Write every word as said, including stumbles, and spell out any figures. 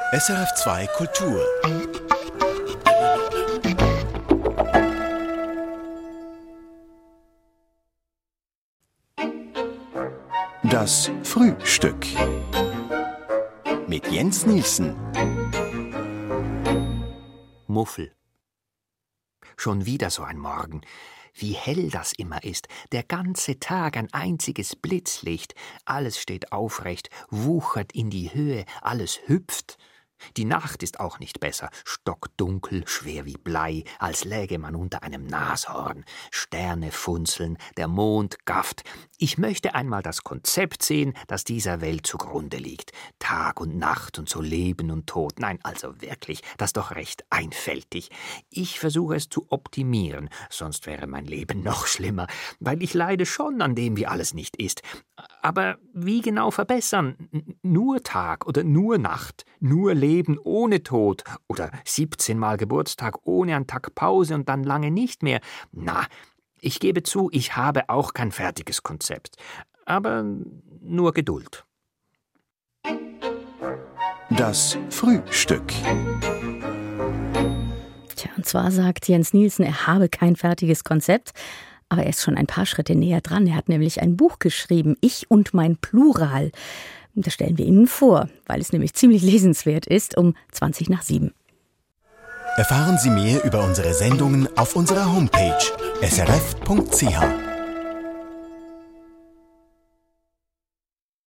S R F zwei Kultur. Das Frühstück mit Jens Nielsen. Muffel. Schon wieder so ein Morgen. Wie hell das immer ist. Der ganze Tag ein einziges Blitzlicht. Alles steht aufrecht, wuchert in die Höhe, alles hüpft. Die Nacht ist auch nicht besser, stockdunkel, schwer wie Blei, als läge man unter einem Nashorn. Sterne funzeln, der Mond gafft. Ich möchte einmal das Konzept sehen, das dieser Welt zugrunde liegt. Tag und Nacht und so Leben und Tod. Nein, also wirklich, das ist doch recht einfältig. Ich versuche es zu optimieren, sonst wäre mein Leben noch schlimmer, weil ich leide schon an dem, wie alles nicht ist. Aber wie genau verbessern? Nur Tag oder nur Nacht? Nur Leben ohne Tod? Oder siebzehnmal Geburtstag ohne einen Tag Pause und dann lange nicht mehr? Na, ich gebe zu, ich habe auch kein fertiges Konzept. Aber nur Geduld. Das Frühstück. Tja, und zwar sagt Jens Nielsen, er habe kein fertiges Konzept. Aber er ist schon ein paar Schritte näher dran. Er hat nämlich ein Buch geschrieben, Ich und mein Plural. Das stellen wir Ihnen vor, weil es nämlich ziemlich lesenswert ist, um zwanzig nach sieben. Erfahren Sie mehr über unsere Sendungen auf unserer Homepage s r f punkt c h.